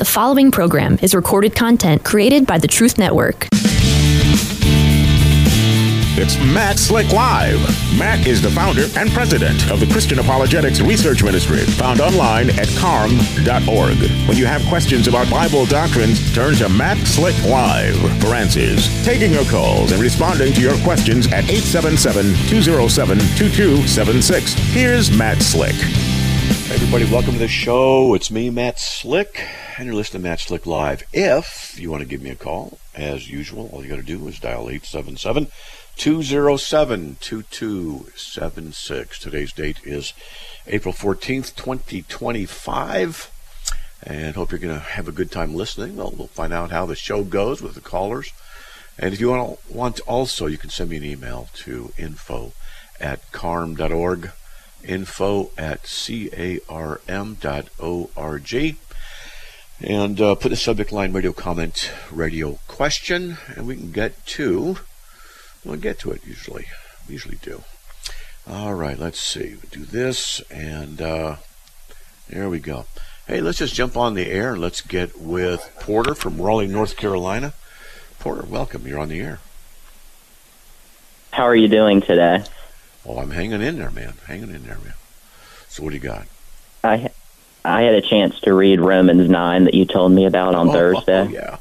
The following program is recorded content created by the Truth Network. It's Matt Slick Live. Matt is the founder and president of the Christian Apologetics Research Ministry, found online at carm.org. When you have questions about Bible doctrines, turn to Matt Slick Live for answers. Taking your calls and responding to your questions at 877-207-2276. Here's Matt Slick. Hey everybody, welcome to the show. It's me, Matt Slick, and you're listening to Matt Slick Live. If you want to give me a call, as usual, all you got to do is dial 877-207-2276. Today's date is April 14th, 2025, and hope you're going to have a good time listening. We'll find out how the show goes with the callers. And if you want also, you can send me an email to info@carm.org. info@carm.org, and put the subject line radio comment, radio question, and we can get to it usually. We usually do. All right, let's see. We do this, and there we go. Hey, let's just jump on the air and let's get with Porter from Raleigh, North Carolina. Porter, welcome. You're on the air. How are you doing today? Oh, I'm hanging in there, man. So what do you got? I had a chance to read Romans 9 that you told me about on Thursday. Oh, yeah.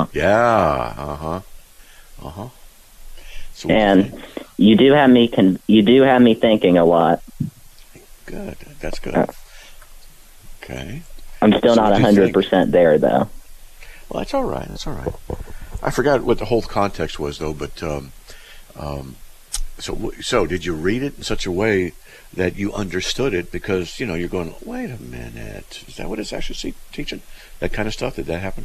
So and you do have me thinking a lot. Good. That's good. Okay. I'm still not 100% there, though. Well, that's all right. I forgot what the whole context was, though, but So did you read it in such a way that you understood it? Because, you're going, wait a minute, is that what it's actually teaching? That kind of stuff, did that happen?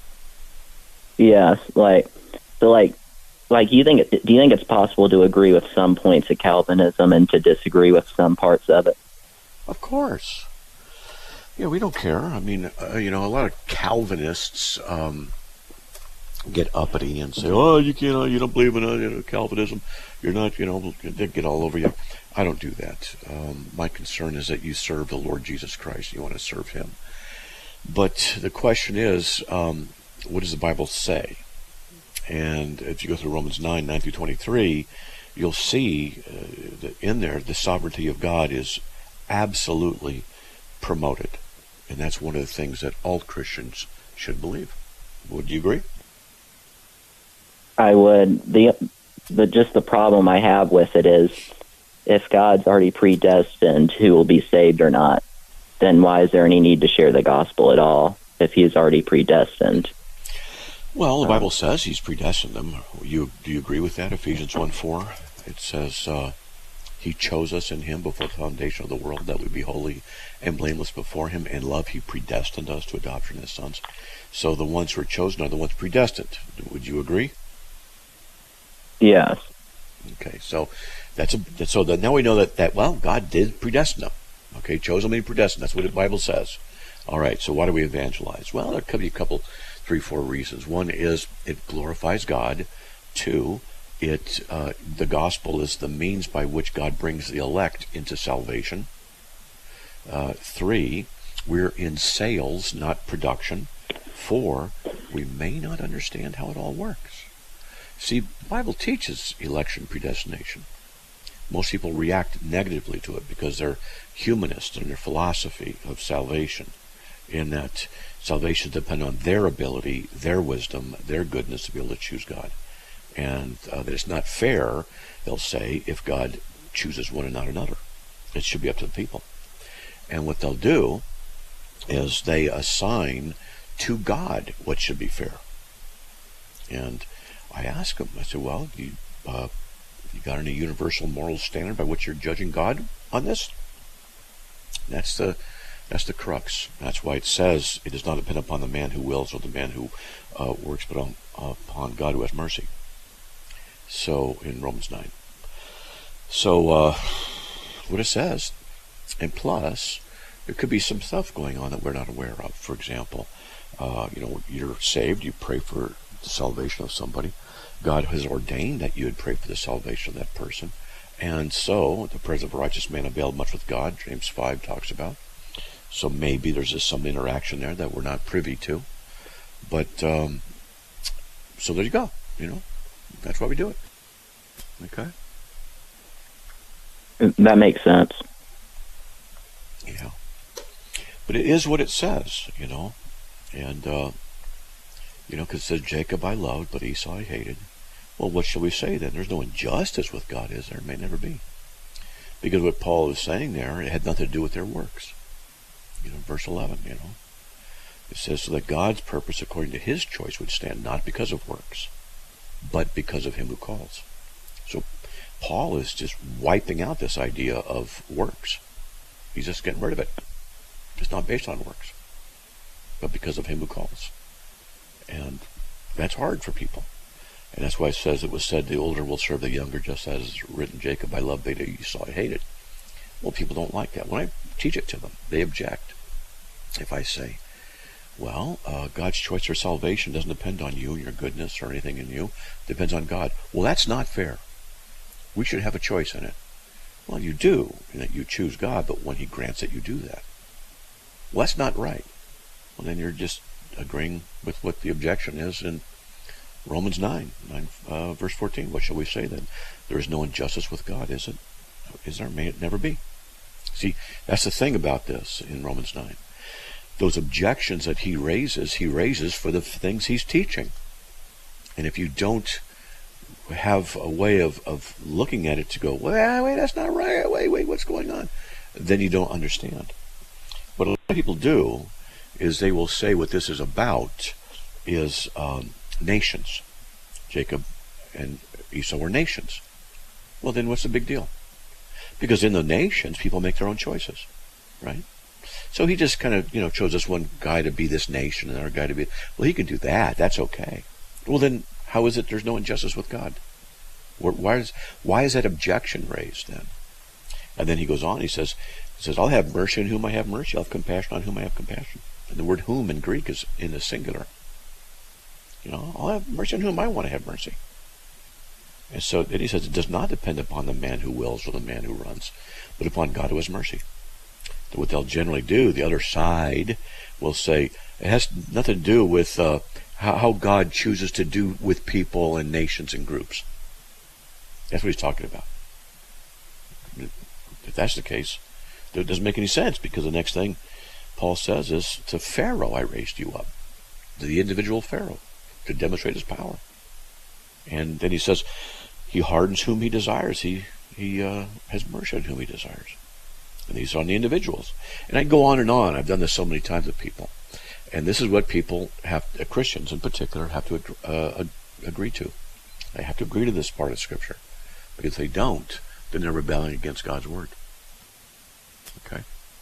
Yes, do you think it's possible to agree with some points of Calvinism and to disagree with some parts of it? Of course. Yeah, we don't care. I mean, a lot of Calvinists get uppity and say, oh, you don't believe in Calvinism. You're not, they get all over you. I don't do that. My concern is that you serve the Lord Jesus Christ. You want to serve Him. But the question is, what does the Bible say? And if you go through Romans 9 through 23, you'll see that in there, the sovereignty of God is absolutely promoted. And that's one of the things that all Christians should believe. Would you agree? I would. Just the problem I have with it is, if God's already predestined who will be saved or not, then why is there any need to share the gospel at all if He's already predestined? Well, the Bible says He's predestined them. Do you agree with that? Ephesians 1:4. It says He chose us in Him before the foundation of the world, that we be holy and blameless before Him. In love He predestined us to adoption as sons. So the ones who are chosen are the ones predestined. Would you agree? Yes. Okay, so so that now we know that God did predestine them. Okay, chose them and predestined. That's what the Bible says. All right, so why do we evangelize? Well, there could be a couple, 3-4 reasons. One is it glorifies God. 2, the gospel is the means by which God brings the elect into salvation. 3, we're in sales, not production. 4, we may not understand how it all works. See, the Bible teaches election predestination. Most people react negatively to it because they're humanists in their philosophy of salvation, in that salvation depends on their ability, their wisdom, their goodness to be able to choose God. And that it's not fair, they'll say, if God chooses one and not another. It should be up to the people. And what they'll do is they assign to God what should be fair. And I asked him, I said, well, you got any universal moral standard by which you're judging God on this? That's the crux. That's why it says it does not depend upon the man who wills or the man who works, but upon God who has mercy. So, in Romans 9. So, what it says, and plus, there could be some stuff going on that we're not aware of. For example, you're saved, you pray for the salvation of somebody. God has ordained that you would pray for the salvation of that person. And so, the prayers of a righteous man availed much with God, James 5 talks about. So maybe there's just some interaction there that we're not privy to. But, so there you go. That's why we do it. Okay? That makes sense. Yeah. But it is what it says, And, because it says, Jacob I loved, but Esau I hated. Well, what shall we say then? There's no injustice with God, is there? May never be. Because what Paul is saying there, it had nothing to do with their works. Verse 11, It says, so that God's purpose according to his choice would stand, not because of works, but because of him who calls. So Paul is just wiping out this idea of works. He's just getting rid of it. It's not based on works, but because of him who calls. And that's hard for people. And that's why it was said, the older will serve the younger, just as is written, Jacob I loved, but Esau I hated. Well, people don't like that. When I teach it to them, they object. If I say, well, God's choice for salvation doesn't depend on you and your goodness or anything in you. It depends on God. Well, that's not fair. We should have a choice in it. Well, you do, in that you choose God, but when he grants it, you do that. Well, that's not right. Well, then you're just agreeing with what the objection is in Romans 9, verse 14. What shall we say then? There is no injustice with God, is it? Is there? May it never be. See, that's the thing about this in Romans 9. Those objections that he raises for the things he's teaching. And if you don't have a way of looking at it to go, wait, that's not right. Wait, what's going on? Then you don't understand. What a lot of people do is they will say what this is about is nations. Jacob and Esau were nations. Well, then what's the big deal? Because in the nations, people make their own choices, right? So he just kind of, chose this one guy to be this nation and another guy to be... Well, he can do that. That's okay. Well, then how is it there's no injustice with God? Why is that objection raised then? And then he goes on, he says, I'll have mercy on whom I have mercy. I'll have compassion on whom I have compassion. And the word whom in Greek is in the singular. I'll have mercy on whom I want to have mercy. And so then he says, it does not depend upon the man who wills or the man who runs, but upon God who has mercy. So what they'll generally do, the other side will say, it has nothing to do with how God chooses to do with people and nations and groups. That's what he's talking about. If that's the case, it doesn't make any sense, because the next thing Paul says is, to Pharaoh I raised you up, to the individual Pharaoh, to demonstrate his power. And then he says, he hardens whom he desires. He has mercy on whom he desires. And these are on the individuals. And I go on and on. I've done this so many times with people. And this is what people Christians in particular, have to agree to. They have to agree to this part of Scripture. Because if they don't, then they're rebelling against God's Word. Okay?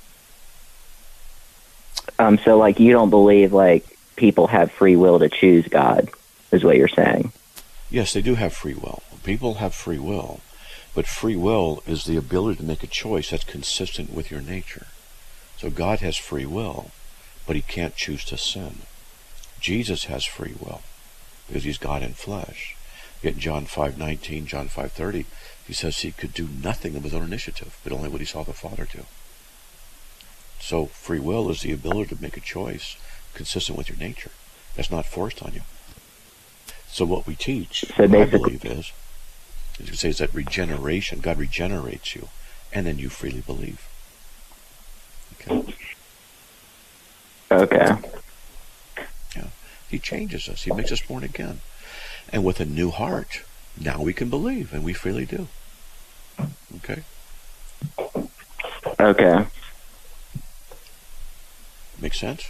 So, you don't believe, people have free will to choose God, is what you're saying? Yes, they do have free will. People have free will. But free will is the ability to make a choice that's consistent with your nature. So God has free will, but he can't choose to sin. Jesus has free will, because he's God in flesh. Yet John 5:19, John 5:30, he says he could do nothing of his own initiative, but only what he saw the Father do. So free will is the ability to make a choice consistent with your nature. That's not forced on you. So what we teach, I believe, is that regeneration, God regenerates you, and then you freely believe. Okay. Yeah. He changes us. He makes us born again. And with a new heart, now we can believe, and we freely do. Okay? Okay. Make sense?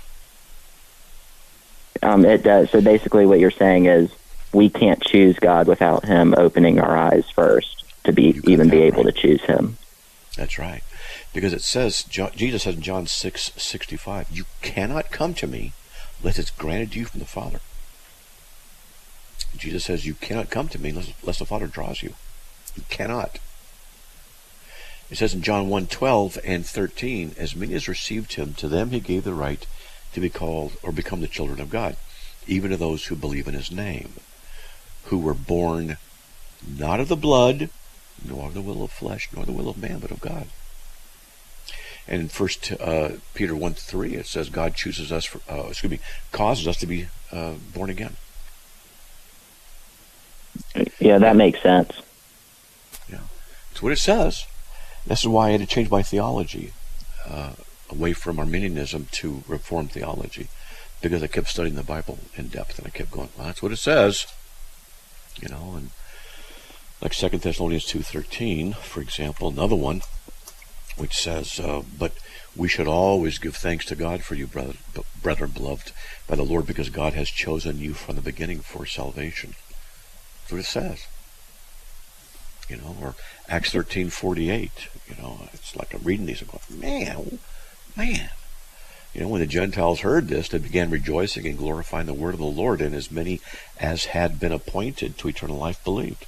It does. So basically what you're saying is we can't choose God without him opening our eyes first to be able to choose him. That's right. Because it says, Jesus says in John 6:65, you cannot come to me unless it's granted to you from the Father. Jesus says you cannot come to me unless the Father draws you. You cannot. It says in John 1:12 and 13, as many as received him, to them he gave the right to be called or become the children of God, even to those who believe in his name, who were born not of the blood, nor of the will of flesh, nor the will of man, but of God. And in First Peter 1:3, it says God chooses us, causes us to be born again. Yeah, that makes sense. Yeah, that's what it says. This is why I had to change my theology away from Arminianism to Reformed theology, because I kept studying the Bible in depth, and I kept going, well, that's what it says. And like 2 Thessalonians 2:13, for example, another one, which says, but we should always give thanks to God for you, brethren beloved by the Lord, because God has chosen you from the beginning for salvation. That's what it says. Or Acts 13:48. It's like I'm reading these and going, man. When the Gentiles heard this, they began rejoicing and glorifying the word of the Lord, and as many as had been appointed to eternal life believed.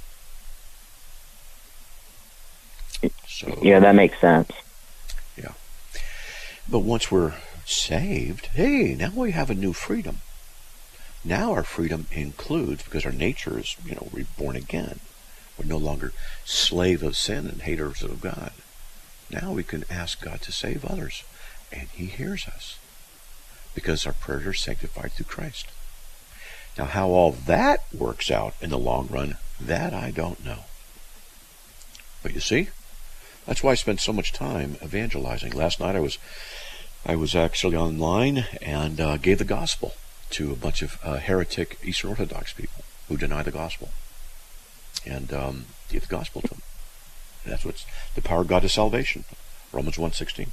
So, yeah, that makes sense. Yeah. But once we're saved, hey, now we have a new freedom. Now our freedom includes, because our nature is, we're born again. We're no longer slave of sin and haters of God. Now we can ask God to save others, and He hears us, because our prayers are sanctified through Christ. Now, how all that works out in the long run, that I don't know. But you see, that's why I spent so much time evangelizing. Last night I was actually online and gave the gospel to a bunch of heretic Eastern Orthodox people who deny the gospel, and gave the gospel to them. And that's what's the power of God to salvation, Romans 1:16.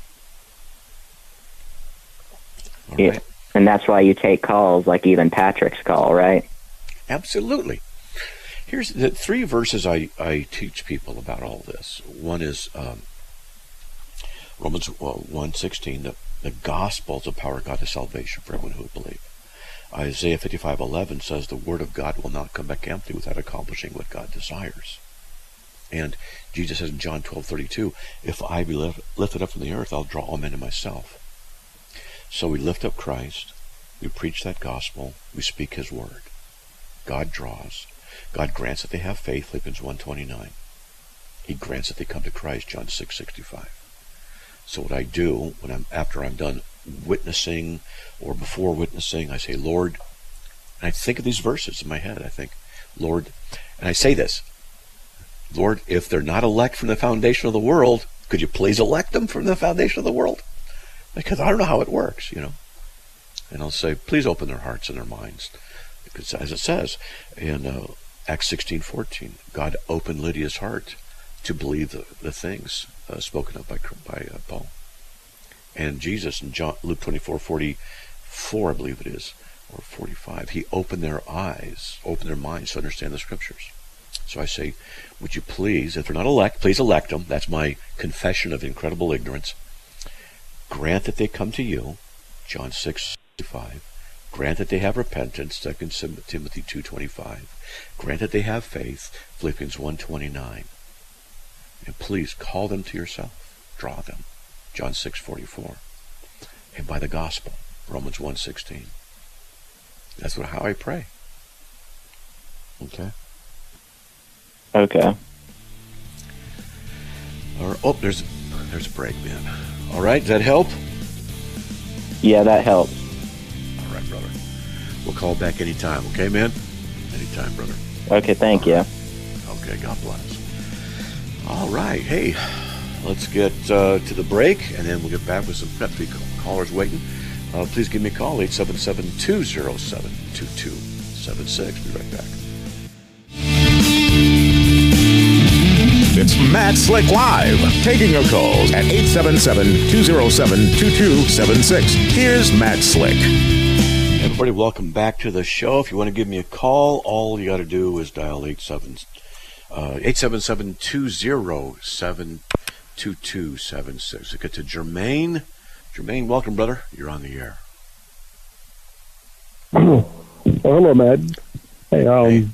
Yeah, right. and that's why you take calls like even Patrick's call, right? Absolutely. Here's the 3 verses I teach people about all this. One is Romans 1:16, the gospel is the power of God to salvation for everyone who would believe. Isaiah 55:11 says the word of God will not come back empty without accomplishing what God desires. And Jesus says in John 12:32, if I be lifted up from the earth, I'll draw all men to myself. So we lift up Christ, we preach that gospel, we speak His word. God draws. God grants that they have faith, Philippians 1:29. He grants that they come to Christ, John 6:65. So what I do after I'm done witnessing or before witnessing, I say, Lord, and I think of these verses in my head. I think, Lord, and I say this, Lord, if they're not elect from the foundation of the world, could you please elect them from the foundation of the world? Because I don't know how it works, And I'll say, please open their hearts and their minds. Because as it says in Acts 16:14, God opened Lydia's heart to believe the things spoken of by Paul. And Jesus in Luke 24:44, I believe it is, or 45, He opened their eyes, opened their minds to understand the Scriptures. So I say, would you please, if they're not elect, please elect them. That's my confession of incredible ignorance. Grant that they come to you, John 6:5. Grant that they have repentance, 2 Timothy 2:25. Grant that they have faith, Philippians 1:29. And please call them to yourself. Draw them, John 6:44. And by the gospel, Romans 1:16. That's how I pray. Okay? Okay. Oh, there's a break, man. All right, does that help? Yeah, that helps. All right, brother. We'll call back anytime, okay, man? Anytime, brother. Okay, thank you. Okay, God bless. All right, hey, let's get to the break, and then we'll get back with some got 3 callers waiting. Please give me a call, 877-207-2276. Be right back. It's Matt Slick Live, taking your calls at 877-207-2276. Here's Matt Slick. Everybody, welcome back to the show. If you want to give me a call, all you got to do is dial 877-207-2276. We'll get to Jermaine. Jermaine, welcome, brother. You're on the air. Hello, Matt. Hey,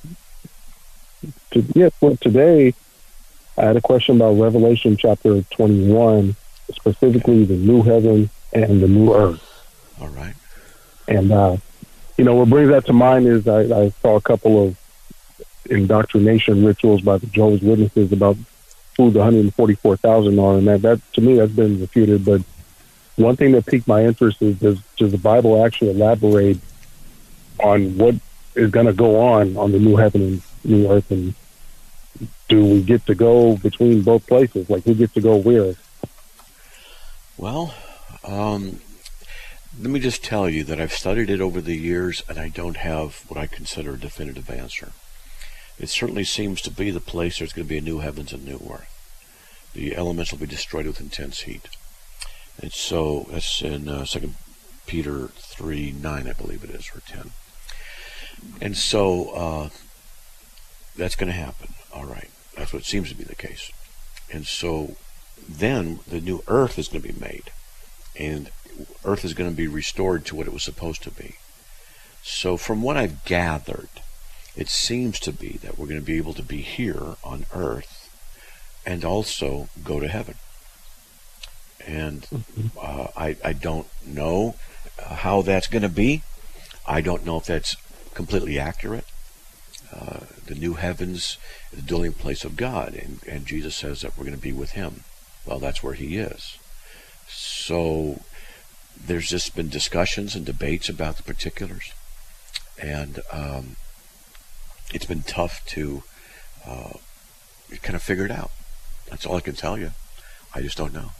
today I had a question about Revelation chapter 21, specifically the new heaven and the new earth. All right. And, what brings that to mind is I saw a couple of indoctrination rituals by the Jehovah's Witnesses about who the 144,000 are, and that to me that's been refuted. But one thing that piqued my interest is does the Bible actually elaborate on what is going to go on the new heaven and new earth, and do we get to go between both places? Like, who gets to go where? Well, let me just tell you that I've studied it over the years, and I don't have what I consider a definitive answer. It certainly seems to be the place there's going to be a new heavens and new earth. The elements will be destroyed with intense heat. And so that's in 2 Peter 3:9, I believe it is, or 10. And so that's going to happen. All right. That's what seems to be the case. And so then the new earth is going to be made. And earth is going to be restored to what it was supposed to be. So from what I've gathered, it seems to be that we're going to be able to be here on earth and also go to heaven. And I don't know how that's going to be. I don't know if that's completely accurate. The new heavens, the dwelling place of God, and Jesus says that we're going to be with him. Well, that's where he is. So there's just been discussions and debates about the particulars, and it's been tough to kind of figure it out. That's all I can tell you. I just don't know.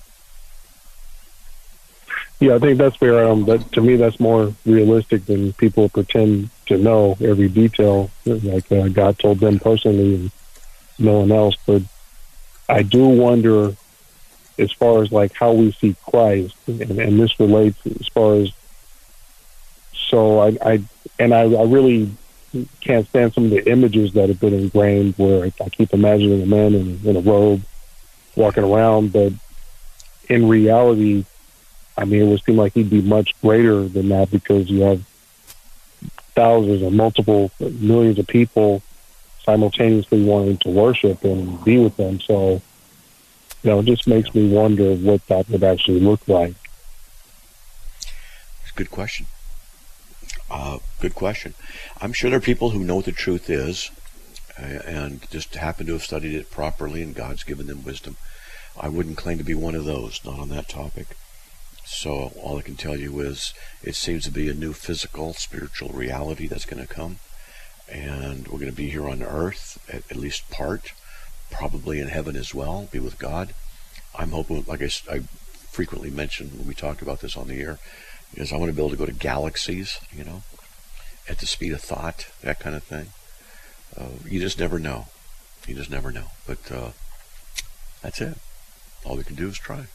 Yeah, I think that's where, to me, that's more realistic than people pretend to know every detail, like God told them personally and no one else. But I do wonder, as far as like how we see Christ, and this relates as far as, so I really can't stand some of the images that have been ingrained where I keep imagining a man in a robe walking around, but in reality, I mean, it would seem like he'd be much greater than that, because you have thousands or multiple millions of people simultaneously wanting to worship and be with them. So, it just makes me wonder what that would actually look like. It's a good question. Good question. I'm sure there are people who know what the truth is and just happen to have studied it properly, and God's given them wisdom. I wouldn't claim to be one of those, not on that topic. So all I can tell you is it seems to be a new physical, spiritual reality that's going to come. And we're going to be here on earth, at least part, probably in heaven as well, be with God. I'm hoping, like I frequently mention when we talk about this on the air, is I want to be able to go to galaxies, at the speed of thought, that kind of thing. You just never know. You just never know. But that's it. All we can do is try.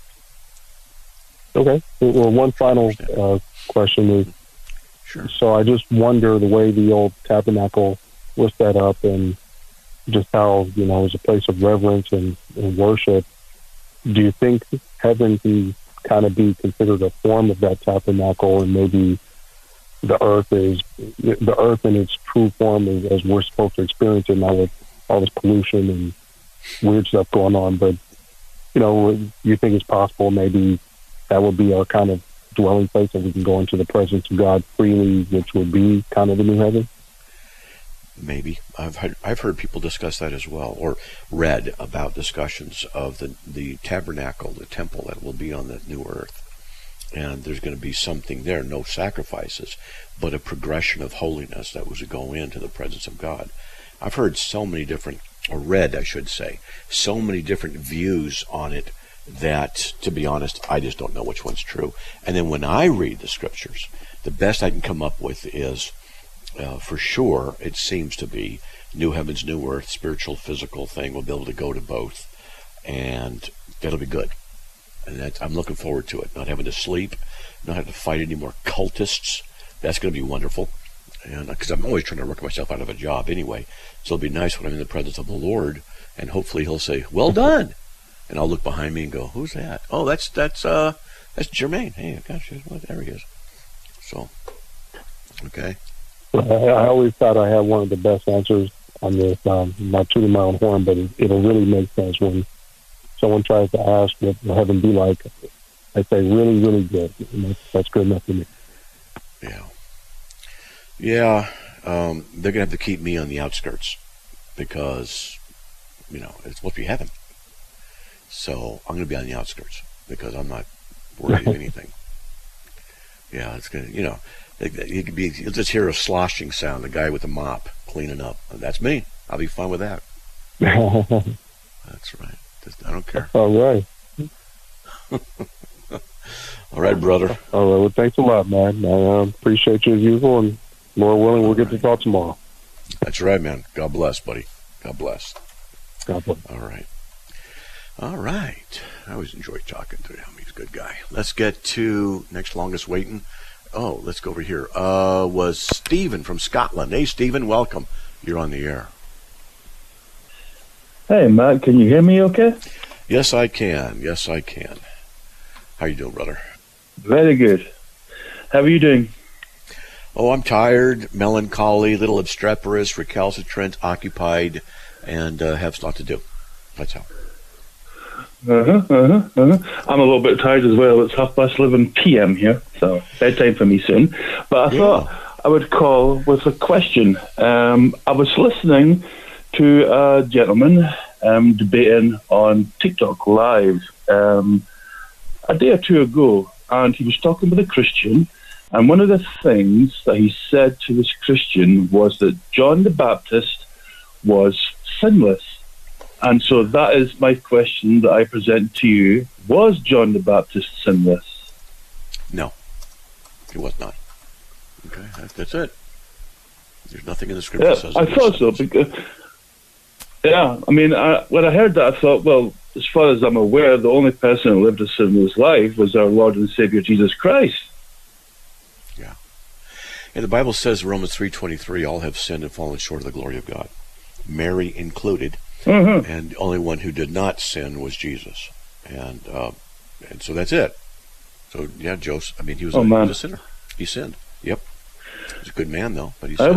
Okay. Well, one final question is, sure. So I just wonder the way the old tabernacle was set up, and just how, it was a place of reverence and worship. Do you think heaven can kind of be considered a form of that tabernacle, and maybe the earth in its true form as we're supposed to experience it now, with all this pollution and weird stuff going on? But, you think it's possible maybe that would be our kind of dwelling place, and we can go into the presence of God freely, which would be kind of the new heaven? Maybe. I've heard people discuss that as well, or read about discussions of the tabernacle, the temple that will be on the new earth. And there's going to be something there, no sacrifices, but a progression of holiness that was to go into the presence of God. I've heard so many different, or read, I should say, so many different views on it that, to be honest, I just don't know which one's true. And then when I read the scriptures, the best I can come up with is, for sure, it seems to be new heavens, new earth, spiritual, physical thing. We'll be able to go to both, and that'll be good. And I'm looking forward to it. Not having to sleep, not having to fight any more cultists. That's going to be wonderful. And because I'm always trying to work myself out of a job anyway, so it'll be nice when I'm in the presence of the Lord, and hopefully He'll say, "Well done." And I'll look behind me and go, "Who's that?" "Oh, that's Jermaine." "Hey, gosh, there he is." So, okay. I always thought I had one of the best answers on this. Not tooting my own horn, but it'll really make sense when someone tries to ask what will heaven be like. I say, really, really good. And that's good enough for me. Yeah. They're going to have to keep me on the outskirts, because, it's supposed to be heaven. So I'm going to be on the outskirts because I'm not worried of anything. Yeah, it's going to, you'll just hear a sloshing sound, the guy with the mop cleaning up. That's me. I'll be fine with that. That's right. I don't care. All right. All right, brother. All right. Well, thanks a lot, man. I appreciate you as usual, and Lord willing, we'll get to talk tomorrow. That's right, man. God bless, buddy. God bless. God bless. All right. All right. I always enjoy talking to him. He's a good guy. Let's get to next longest waiting. Oh, let's go over here. Was Stephen from Scotland. Hey, Stephen, welcome. You're on the air. Hey, Matt, can you hear me okay? Yes, I can. Yes, I can. How you doing, brother? Very good. How are you doing? Oh, I'm tired, melancholy, little obstreperous, recalcitrant, occupied, and have a lot to do. That's how. I'm a little bit tired as well. It's 11:30 p.m. here, so bedtime for me soon. But I thought I would call with a question. I was listening to a gentleman debating on TikTok Live a day or two ago, and he was talking with a Christian, and one of the things that he said to this Christian was that John the Baptist was sinless. And so that is my question that I present to you. Was John the Baptist sinless? No, he was not. Okay, that's it. There's nothing in the scripture that says I thought so. Because, when I heard that, I thought, well, as far as I'm aware, the only person who lived a sinless life was our Lord and Savior Jesus Christ. Yeah. And the Bible says in Romans 3:23, all have sinned and fallen short of the glory of God, Mary included. Mm-hmm. And the only one who did not sin was Jesus. And so that's it. So, yeah, Joseph, he was a sinner. He sinned. Yep. He's a good man, though, but he sinned.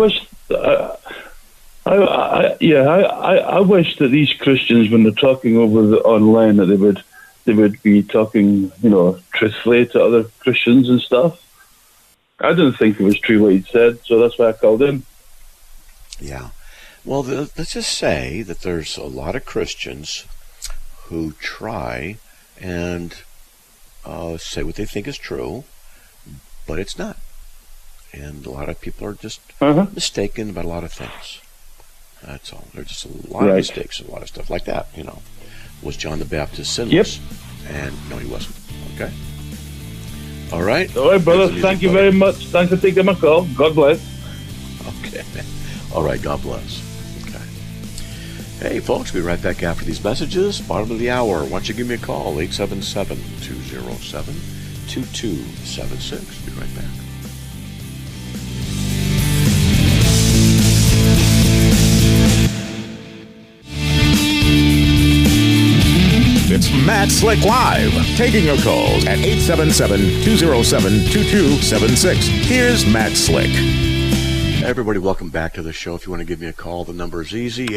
I wish that these Christians, when they're talking over online, that they would be talking, truthfully to other Christians and stuff. I didn't think it was true what he'd said, so that's why I called in. Yeah. Well, let's just say that there's a lot of Christians who try and say what they think is true, but it's not. And a lot of people are just mistaken about a lot of things. That's all. There's just a lot of mistakes and a lot of stuff like that, Was John the Baptist sinless? Yep. And no, he wasn't. Okay? All right? All right, brother. Thank you very much. Thanks for taking my call. God bless. Okay. All right. God bless. Hey, folks, we'll be right back after these messages. Bottom of the hour. Why don't you give me a call, 877-207-2276. Be right back. It's Matt Slick Live, taking your calls at 877-207-2276. Here's Matt Slick. Everybody, welcome back to the show. If you want to give me a call, the number is easy,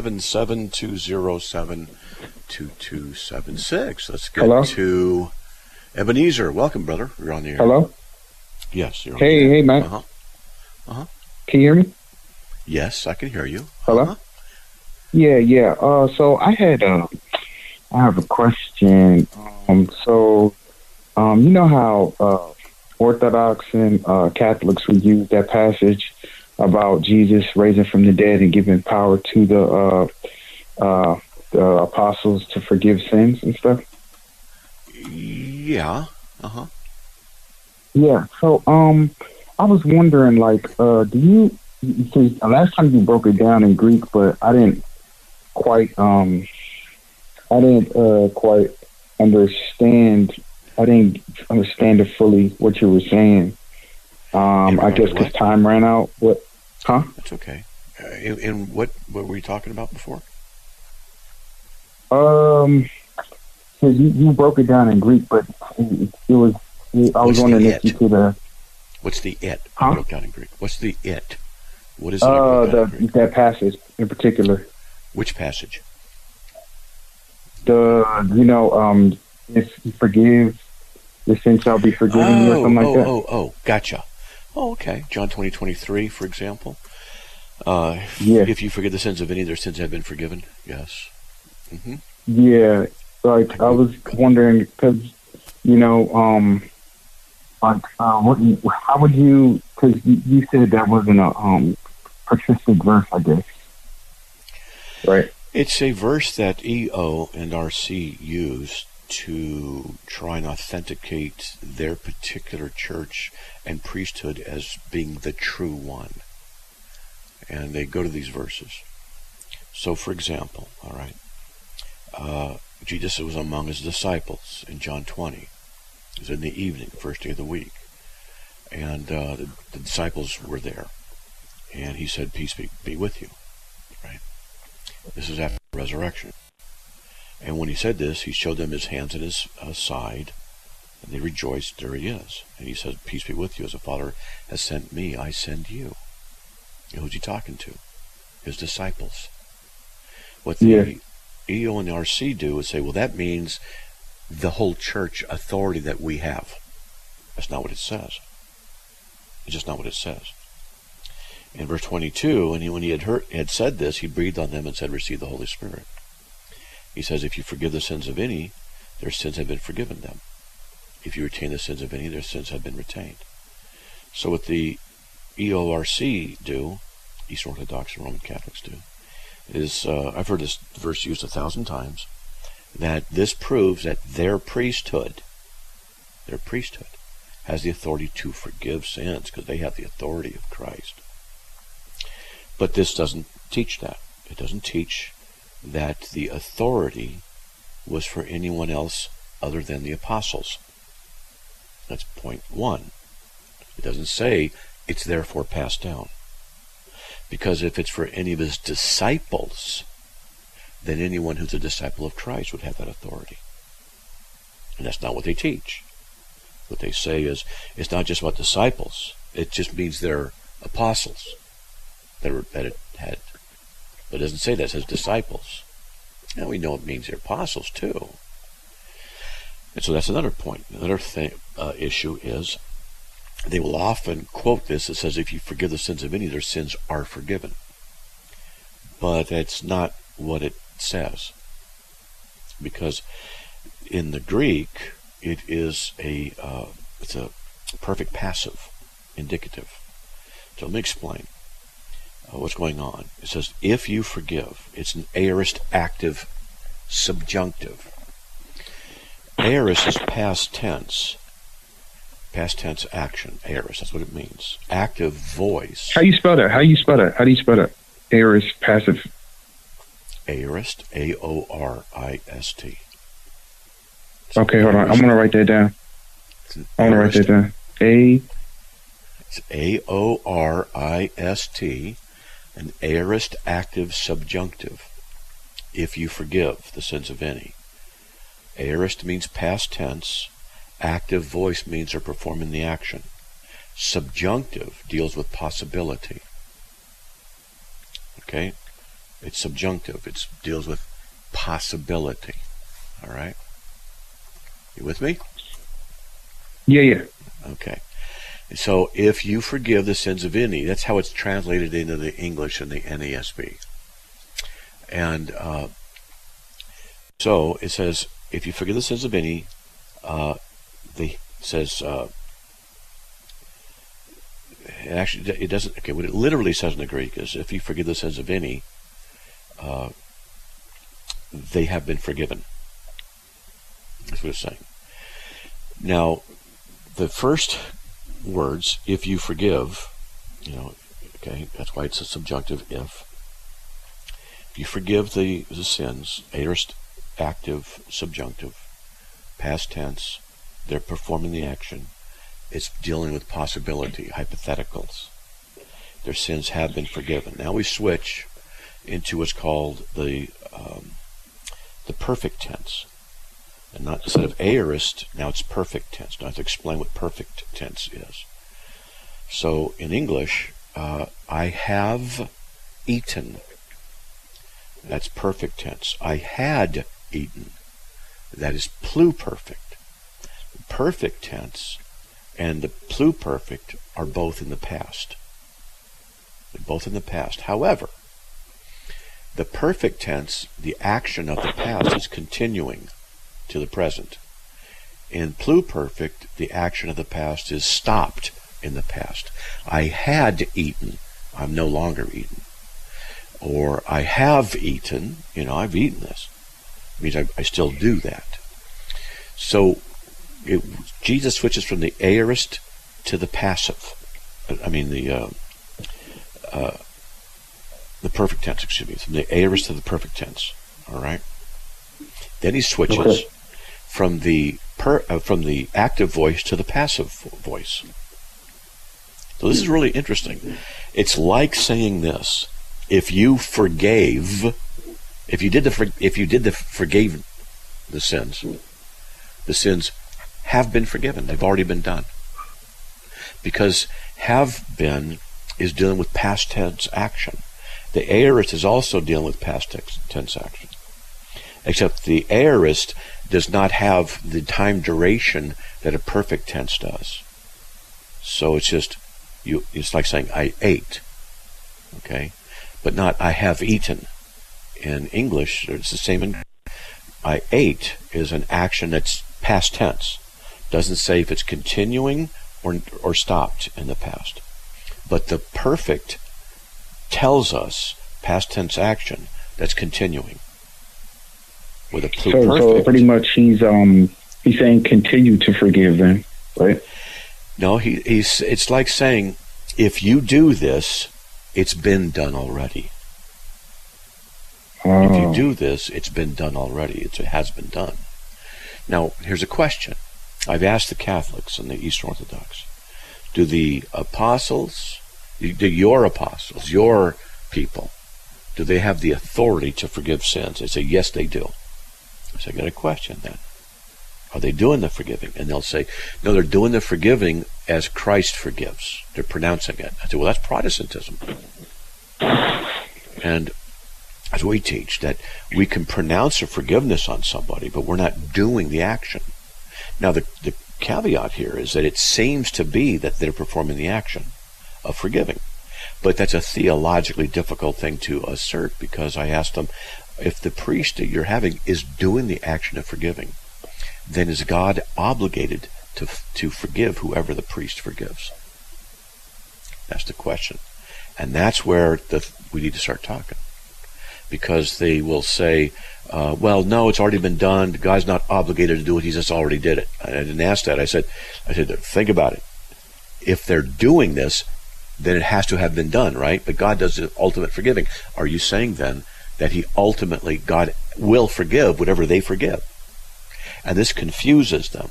877-207-2276. Let's get to Ebenezer. Welcome, brother. You're on the air. Hello? Yes, you're on the air. Hey, Matt. Can you hear me? Yes, I can hear you. Hello? Yeah. So I have a question. You know how Orthodox and Catholics would use that passage about Jesus raising from the dead and giving power to the apostles to forgive sins and stuff? Yeah. Yeah. So I was wondering, do you? Because last time you broke it down in Greek, but I didn't quite understand. I didn't understand it fully what you were saying. I guess because time ran out. What? Huh? That's okay. And what were you talking about before? Because you broke it down in Greek, but it was. I was wondering if you could. What's the it? Huh? I broke down in Greek. What's the it? What is it? That passage in particular. Which passage? If you forgive, your sins shall be forgiven you, or something like that. Oh, gotcha. Oh, okay. John 20:23, for example. Yeah. If you forgive the sins of any, their sins have been forgiven. Yes. Mm-hmm. Yeah. like I was wondering because how would you? Because you said that wasn't a persistent verse, I guess. Right. It's a verse that EO and RC use to try and authenticate their particular church and priesthood as being the true one. And they go to these verses. So, for example, all right, Jesus was among his disciples in John 20. It was in the evening, first day of the week. And the disciples were there. And he said, peace be with you. Right? This is after the resurrection. And when he said this, he showed them his hands and his side, and they rejoiced. There he is. And he said, peace be with you. As the Father has sent me, I send you. And who's he talking to? His disciples. What the EO and the RC do is say, well, that means the whole church authority that we have. That's not what it says. It's just not what it says. In verse 22, and when he had said this, he breathed on them and said, receive the Holy Spirit. He says, if you forgive the sins of any, their sins have been forgiven them. If you retain the sins of any, their sins have been retained. So what the EORC do, Eastern Orthodox and Roman Catholics do, is, I've heard this verse used 1,000 times, that this proves that their priesthood has the authority to forgive sins because they have the authority of Christ. But this doesn't teach that. It doesn't teach that the authority was for anyone else other than the apostles. That's point one. It doesn't say it's therefore passed down. Because if it's for any of his disciples, then anyone who's a disciple of Christ would have that authority. And that's not what they teach. What they say is, it's not just about disciples. It just means they're apostles that it had. But it doesn't say that. It says disciples. And we know it means they're apostles too. And so that's another point. Another issue is they will often quote this. It says, if you forgive the sins of any, their sins are forgiven. But that's not what it says. Because in the Greek, it is it's a perfect passive indicative. So let me explain what's going on. It says, if you forgive. It's an aorist active subjunctive. Aorist is past tense action. Aorist, that's what it means. Active voice. How you spell that? Aorist, passive. Aorist, A-O-R-I-S-T. Okay, hold on. I'm going to write that down. It's A-O-R-I-S-T, an aorist active subjunctive. If you forgive the sins of any. Aorist means past tense. Active voice means they're performing the action. Subjunctive deals with possibility. Okay? It's subjunctive. It deals with possibility. All right? You with me? Yeah. Okay. So if you forgive the sins of any, that's how it's translated into the English and the NASB. And so it says, if you forgive the sins of any, it doesn't, okay, what it literally says in the Greek is, if you forgive the sins of any, they have been forgiven. That's what it's saying. Now, the first words, if you forgive, okay, that's why it's a subjunctive if. If you forgive the sins, aorist, active, subjunctive, past tense, they're performing the action. It's dealing with possibility, hypotheticals. Their sins have been forgiven. Now we switch into what's called the perfect tense. And not instead of aorist, now it's perfect tense. Now I have to explain what perfect tense is. So in English, I have eaten. That's perfect tense. I had eaten. That is pluperfect. Perfect tense and the pluperfect are both in the past. They're both in the past. However, the perfect tense, the action of the past is continuing. to the present. In pluperfect, the action of the past is stopped in the past. I had eaten, I'm no longer eaten. Or I have eaten, I've eaten this. It means I still do that. So Jesus switches from the aorist to the passive. The perfect tense, from the aorist to the perfect tense. All right. Then he switches from the active voice to the passive voice. So this is really interesting. It's like saying this: if you forgave the sins have been forgiven. They've already been done. Because have been is dealing with past tense action. The aorist is also dealing with past tense action. Except the aorist does not have the time duration that a perfect tense does. So it's just, it's like saying, I ate. Okay? But not, I have eaten. In English, it's the same. I ate is an action that's past tense. Doesn't say if it's continuing or stopped in the past. But the perfect tells us past tense action that's continuing. With a pluperfect. So pretty much he's saying continue to forgive then, right? No, it's like saying if you do this, it's been done already. Oh. If you do this, it's been done already. It has been done. Now, here's a question. I've asked the Catholics and the Eastern Orthodox, do your apostles, your people, do they have the authority to forgive sins? They say, yes, they do. So I got a question then. Are they doing the forgiving? And they'll say, no, they're doing the forgiving as Christ forgives. They're pronouncing it. I say, well, that's Protestantism. And as we teach, that we can pronounce a forgiveness on somebody, but we're not doing the action. Now, the caveat here is that it seems to be that they're performing the action of forgiving. But that's a theologically difficult thing to assert, because I asked them, if the priest that you're having is doing the action of forgiving, then is God obligated to forgive whoever the priest forgives? That's the question. And that's where we need to start talking. Because they will say, well, no, it's already been done. God's not obligated to do it. He just already did it. I didn't ask that. I said, think about it. If they're doing this, then it has to have been done, right? But God does the ultimate forgiving. Are you saying then that God will forgive whatever they forgive? And this confuses them.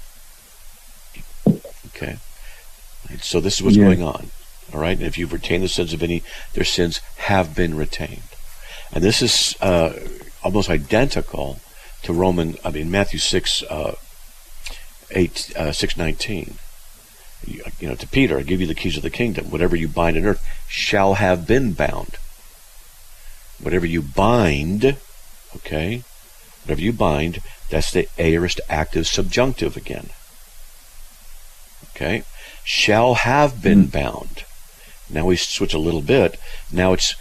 Okay? And so this is what's going on. All right? And if you've retained the sins of any, their sins have been retained. And this is almost identical to Matthew 6:19. To Peter, I give you the keys of the kingdom. Whatever you bind on earth shall have been bound. Whatever you bind, whatever you bind, that's the aorist active subjunctive again. Okay? Shall have been bound. Now we switch a little bit. Now it's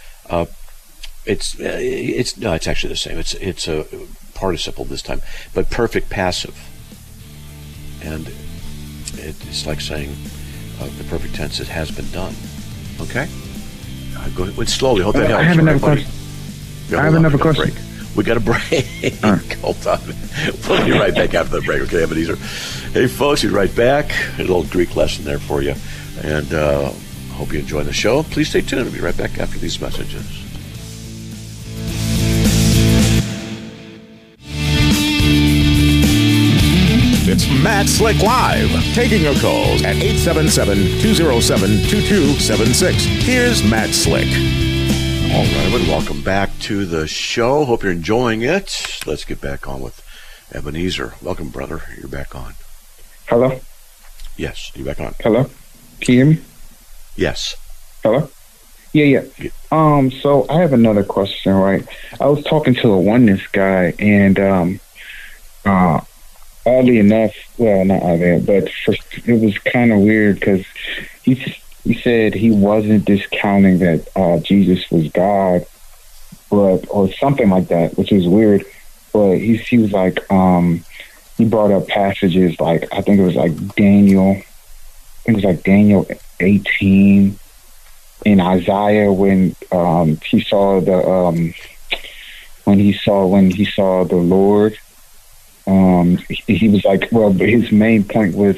actually the same. It's a participle this time, but perfect passive. And it's like saying the perfect tense, it has been done. Okay? Go ahead slowly. Hope that helps. I have another question. Break. We got a break. Hold on. We'll be right back after the break. Okay, Ebenezer. Hey, folks, we'll be right back. A little Greek lesson there for you. And hope you enjoy the show. Please stay tuned. We'll be right back after these messages. It's Matt Slick Live, taking your calls at 877-207-2276. Here's Matt Slick. All right, everyone, welcome back to the show. Hope you're enjoying it. Let's get back on with Ebenezer. Welcome, brother. You're back on. Hello? Yes, you're back on. Hello? Can you hear me? Yes. Hello? Yeah. So I have another question, right? I was talking to a oneness guy, and oddly enough, well, not oddly, but it was kind of weird because he said he wasn't discounting that Jesus was God, or something like that, which is weird. But he was like, he brought up passages like, I think it was like Daniel 18, in Isaiah when he saw the when he saw the Lord. He was like, well, but his main point was,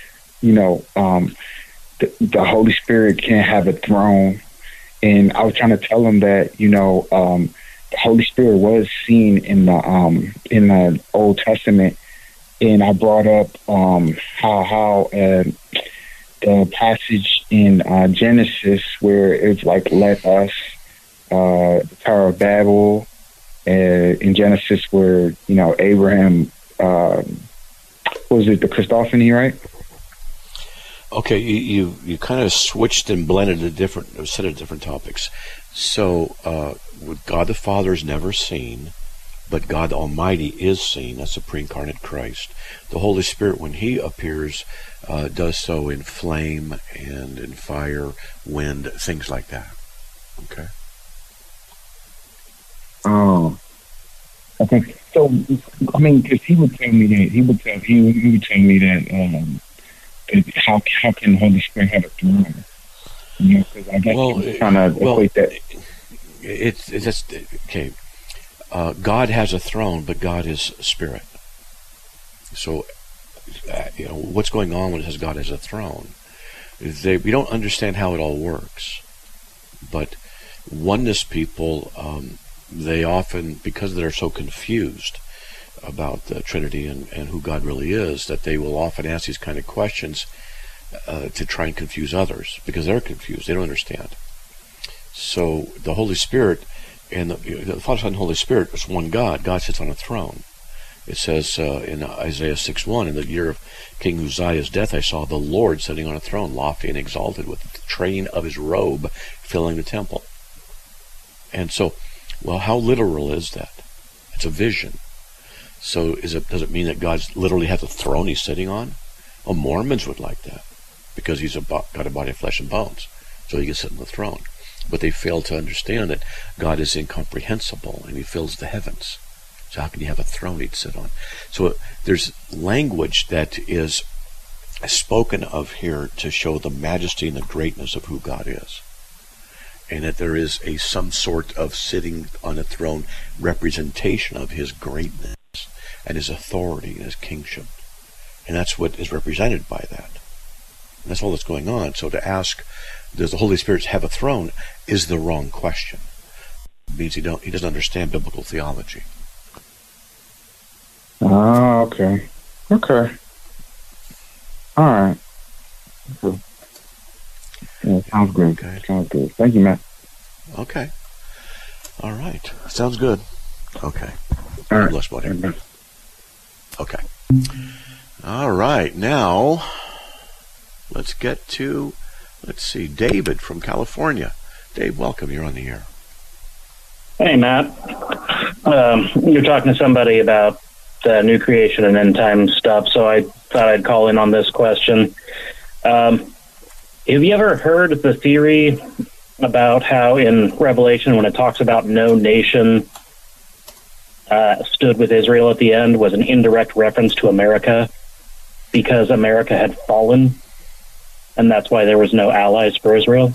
the Holy Spirit can't have a throne. And I was trying to tell him that, the Holy Spirit was seen in the Old Testament. And I brought up how the passage in Genesis where it's like, let us, the Tower of Babel, in Genesis where, Abraham, was it the Christophany, right? Okay, you kind of switched and blended a set of different topics. So, God the Father is never seen, but God Almighty is seen. That's the pre-incarnate Christ. The Holy Spirit, when He appears, does so in flame and in fire, wind, things like that. Okay. Oh. Okay. So, I mean, because he would tell me that he would tell me that how can the Holy Spirit have a throne? Because I guess he's trying to equate that. It's just okay. God has a throne, but God is spirit. So, what's going on when it says God has a throne? We don't understand how it all works, but oneness people, they often, because they're so confused about the Trinity and who God really is, that they will often ask these kind of questions to try and confuse others, because they're confused. They don't understand. So the Holy Spirit and the Father, Son, and Holy Spirit is one God. God sits on a throne. It says in Isaiah 6:1, in the year of King Uzziah's death, I saw the Lord sitting on a throne, lofty and exalted, with the train of his robe filling the temple. And so, well, how literal is that? It's a vision. So does it mean that God literally has a throne He's sitting on? Well, Mormons would like that, because He's got a body of flesh and bones, so He can sit on the throne. But they fail to understand that God is incomprehensible and He fills the heavens. So how can He have a throne He'd sit on? So there's language that is spoken of here to show the majesty and the greatness of who God is, and that there is some sort of sitting on a throne representation of His greatness and His authority and His kingship. And that's what is represented by that. And that's all that's going on. So to ask, does the Holy Spirit have a throne, is the wrong question. It means he doesn't understand biblical theology. Oh, okay. Okay. All right. Okay. Yeah, sounds good. Okay. Sounds good. Thank you, Matt. Okay. All right. Sounds good. Okay. All right. Bless, buddy. Okay. All right. Now, let's get to, David from California. Dave, welcome. You're on the air. Hey, Matt. You're talking to somebody about new creation and end time stuff, so I thought I'd call in on this question. Have you ever heard the theory about how in Revelation, when it talks about no nation stood with Israel at the end, was an indirect reference to America because America had fallen, and that's why there was no allies for Israel?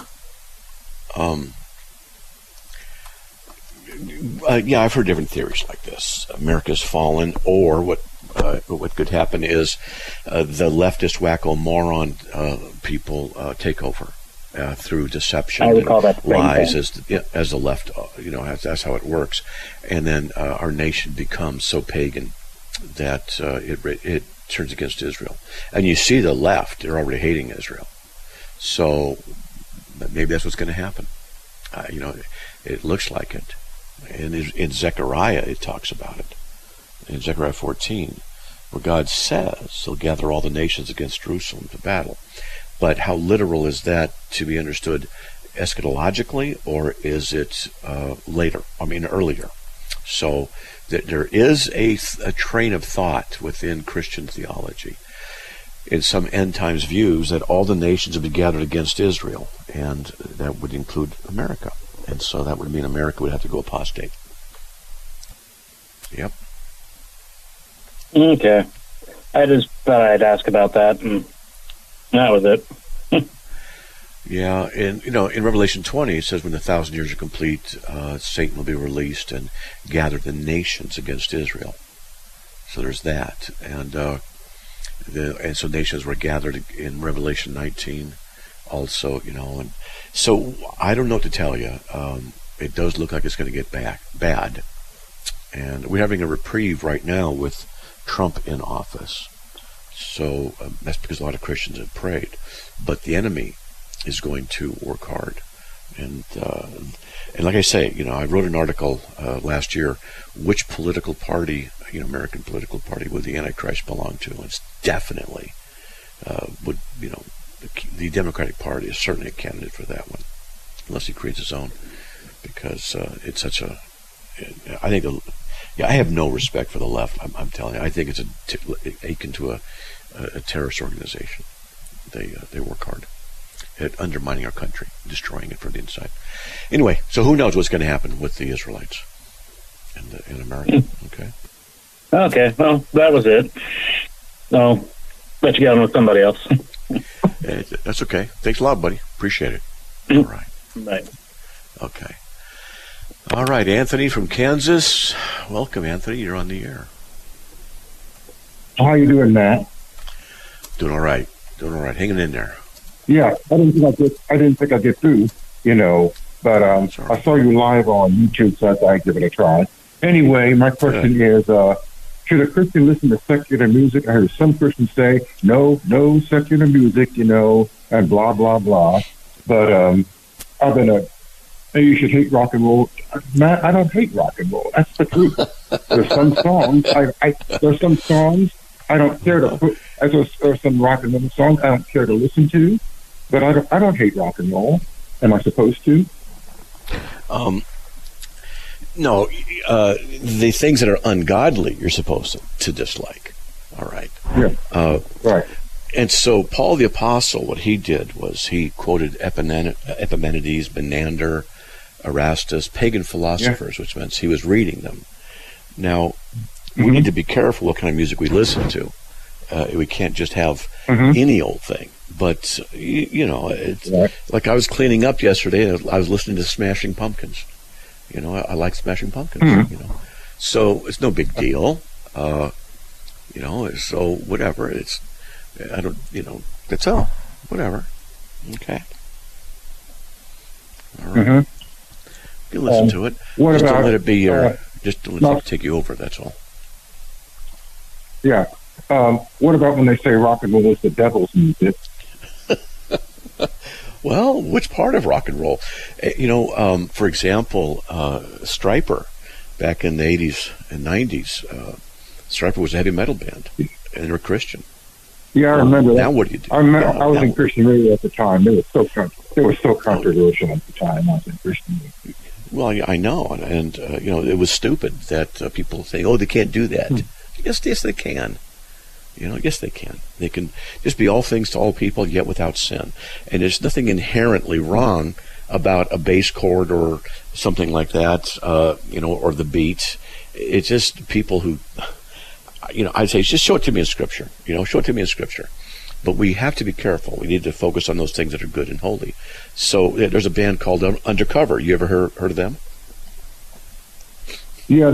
Yeah, I've heard different theories like this. America's fallen, or what could happen is the leftist wacko moron people take over through deception and lies as the left, that's how it works. And then our nation becomes so pagan that it turns against Israel. And you see the left, they're already hating Israel. So maybe that's what's going to happen. It looks like it. And in Zechariah, it talks about it. In Zechariah 14, where God says He'll gather all the nations against Jerusalem to battle. But how literal is that to be understood eschatologically, or is it earlier? So there is a train of thought within Christian theology, in some end times views, that all the nations will be gathered against Israel, and that would include America. And so that would mean America would have to go apostate. Yep. Okay. I just thought I'd ask about that, and that was it. Yeah, and in Revelation 20, it says when the 1,000 years are complete, Satan will be released and gather the nations against Israel. So there's that, and so nations were gathered in Revelation 19, also, and so I don't know what to tell you. It does look like it's going to get bad, and we're having a reprieve right now with Trump in office. So that's because a lot of Christians have prayed, but the enemy is going to work hard, and like I say, I wrote an article last year. Which political party, American political party, would the Antichrist belong to? And it's definitely the Democratic Party is certainly a candidate for that one, unless he creates his own, because it's such a. I think I have no respect for the left. I'm telling you, I think it's akin to a terrorist organization. They work hard at undermining our country, destroying it from the inside. Anyway, so who knows what's going to happen with the Israelites in America? Okay. Okay, well, that was it. I'll let you get on with somebody else. That's okay. Thanks a lot, buddy. Appreciate it. All right. Bye. Okay. All right, Anthony from Kansas. Welcome, Anthony. You're on the air. How you doing, Matt? Doing all right. Hanging in there. Yeah, I didn't think I'd get through, but I saw you live on YouTube, so I thought I'd give it a try. Anyway, my question is, should a Christian listen to secular music? I heard some Christians say, no secular music, and blah, blah, blah. But I've been you should hate rock and roll. Matt, I don't hate rock and roll. That's the truth. There's some songs, I don't care to put, there's some rock and roll songs I don't care to listen to, but I don't hate rock and roll. Am I supposed to? No, the things that are ungodly, you're supposed to dislike. All right. Yeah. Right. And so Paul the Apostle, what he did was he quoted Epimenides, Menander, Erastus, pagan philosophers, which means he was reading them. Now, we need to be careful what kind of music we listen to. We can't just have any old thing. But, it's like I was cleaning up yesterday, and I was listening to Smashing Pumpkins. I like Smashing Pumpkins, So it's no big deal. So whatever. That's all. Whatever. Okay. All right. You listen to it. Just don't let it be just don't let it take you over, that's all. Yeah. What about when they say rock and roll is the devil's music? Well, which part of rock and roll? For example, Stryper, back in the 80s and 90s, Stryper was a heavy metal band, and they were Christian. Yeah, I remember that. Now what do you do? I was in Christian radio at the time. It was so controversial at the time. I was in Christian radio. Well, I know, and it was stupid that people say, "Oh, they can't do that." Yes, they can. Yes, they can. They can just be all things to all people, yet without sin. And there's nothing inherently wrong about a bass chord or something like that, or the beat. It's just people who, I'd say, just show it to me in Scripture. Show it to me in Scripture. But we have to be careful. We need to focus on those things that are good and holy. So there's a band called Undercover. You ever heard of them? Yeah,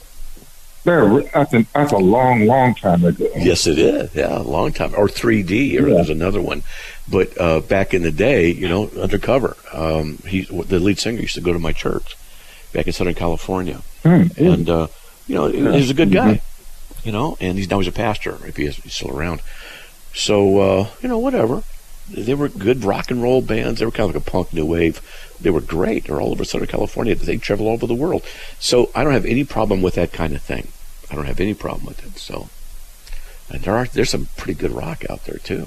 that's a long time ago. Yes, it is. Yeah, a long time. Or 3D, or there's another one. But back in the day, Undercover, the lead singer used to go to my church back in Southern California. And, he's a good guy, and he's a pastor, if he's still around. So, whatever. They were good rock and roll bands. They were kind of like a punk new wave. They were great. They're all over Southern California. They travel all over the world. So I don't have any problem with that kind of thing. I don't have any problem with it. So and there's some pretty good rock out there too,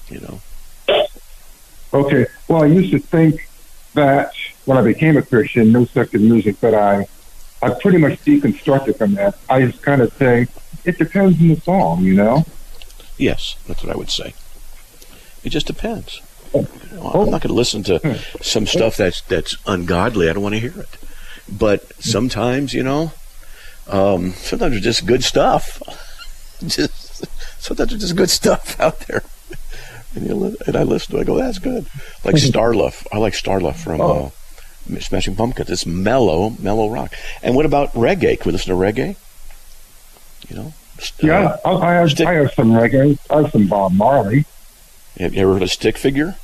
Okay. Well, I used to think that when I became a Christian, no secular music, but I pretty much deconstructed from that. I just kind of say it depends on the song, Yes, that's what I would say. It just depends. I'm not going to listen to some stuff that's ungodly. I don't want to hear it. But sometimes, sometimes it's just good stuff. Just Sometimes there's just good stuff out there. And I listen to it, I go, that's good. Like Starlove. I like Starlove from Smashing Pumpkins. It's mellow rock. And what about reggae? Can we listen to reggae? You know? Yeah, I have some reggae. I have some Bob Marley. Have you ever heard of Stick Figure?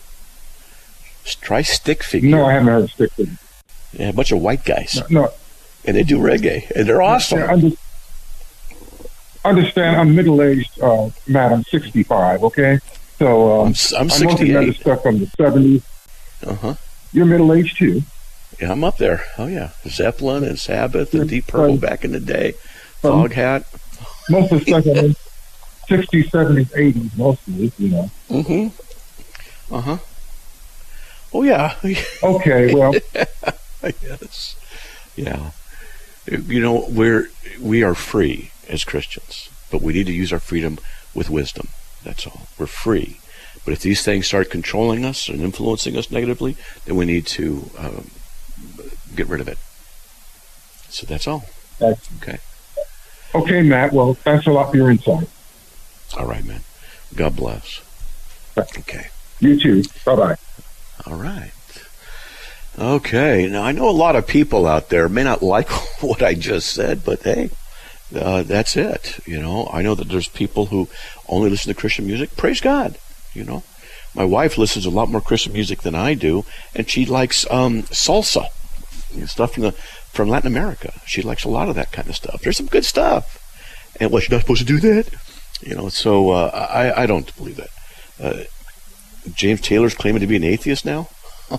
Try Stick Figure. No, I haven't heard of Stick Figure. Yeah, a bunch of white guys. No. And they do reggae, and they're awesome. Yeah, understand, I'm middle-aged, Matt. I'm 65, okay? So I'm 68. I'm looking at the stuff from the 70s. Uh-huh. You're middle-aged, too. Yeah, I'm up there. Oh, yeah. Zeppelin and Sabbath and Deep Purple back in the day. Foghat. Most of the stuff, 60s, 70s, 80s, mostly, you know. Mm-hmm. Uh-huh. Oh, yeah. Okay, well. Yes. Yeah. You know, we are free as Christians, but we need to use our freedom with wisdom. That's all. We're free. But if these things start controlling us and influencing us negatively, then we need to get rid of it. So that's all. Okay. Okay, Matt. Well, thanks a lot for your insight. All right, man. God bless. Okay. You too. Bye-bye. All right. Okay. Now, I know a lot of people out there may not like what I just said, but hey, that's it. You know, I know that there's people who only listen to Christian music. Praise God. You know, my wife listens to a lot more Christian music than I do, and she likes salsa, stuff from Latin America. She likes a lot of that kind of stuff. There's some good stuff. And what, you're not supposed to do that? You know, so I don't believe that. James Taylor's claiming to be an atheist now?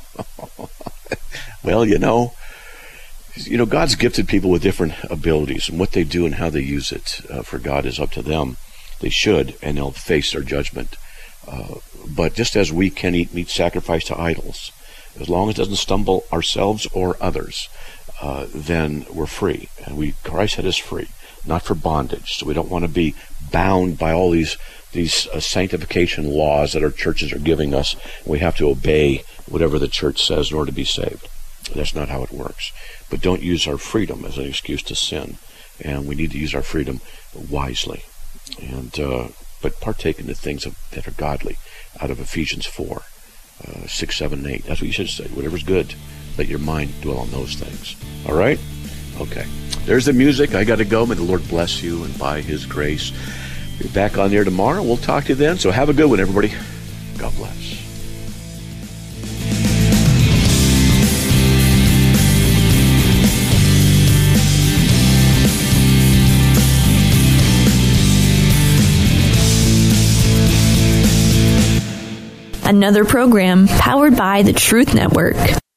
Well, you know, God's gifted people with different abilities, and what they do and how they use it for God is up to them. They should, and they'll face their judgment. But just as we can eat meat sacrificed to idols, as long as it doesn't stumble ourselves or others, then we're free. And Christ set us free, not for bondage. So we don't want to be bound by all these sanctification laws that our churches are giving us. We have to obey whatever the church says in order to be saved. That's not how it works. But don't use our freedom as an excuse to sin. And we need to use our freedom wisely. And but partake in the things that are godly out of Ephesians 4, 6, 7, and 8. That's what you should say. Whatever's good, let your mind dwell on those things. All right? Okay. There's the music. I got to go. May the Lord bless you, and by His grace, be back on there tomorrow. We'll talk to you then. So have a good one, everybody. God bless. Another program powered by the Truth Network.